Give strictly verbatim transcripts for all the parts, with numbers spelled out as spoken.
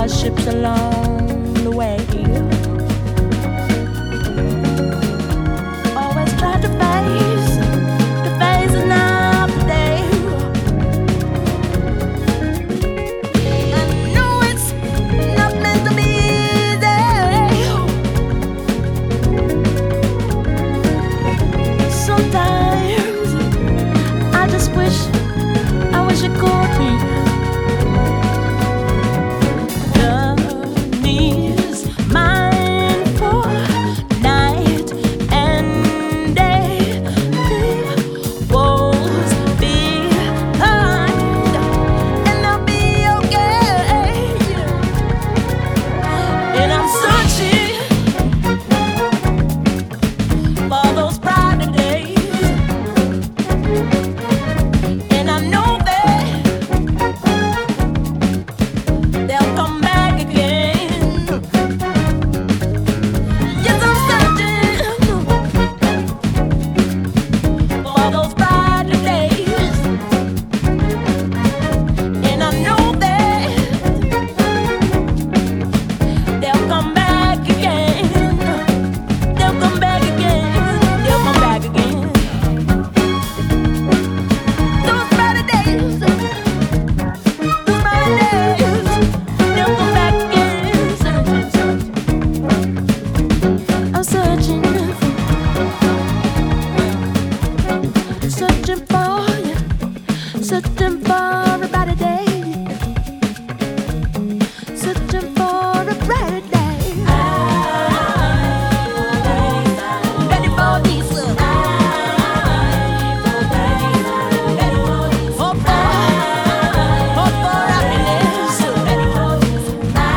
hardships along the way. Always try to face the phases of the day. I know it's not meant to be easy. Sometimes I just wish, I wish it could be. Searching for a brighter day, searching for a brighter day. I'm ready for this love. Hope for, hope for happiness. Hope for happiness.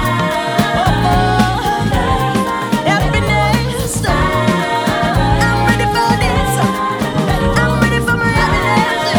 I'm ready for this. I'm ready for my happiness.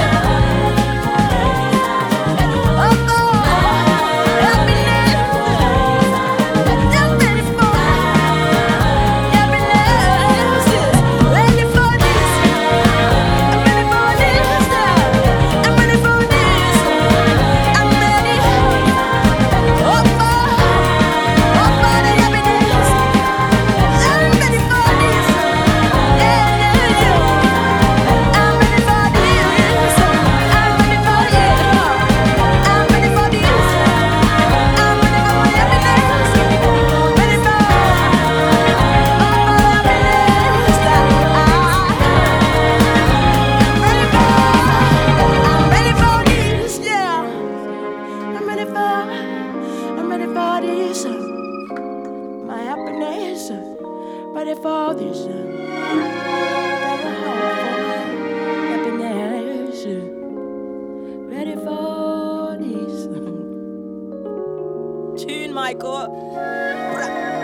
I'm ready for this, my happiness. Ready for this, happiness. Ready for this. Tune, Michael.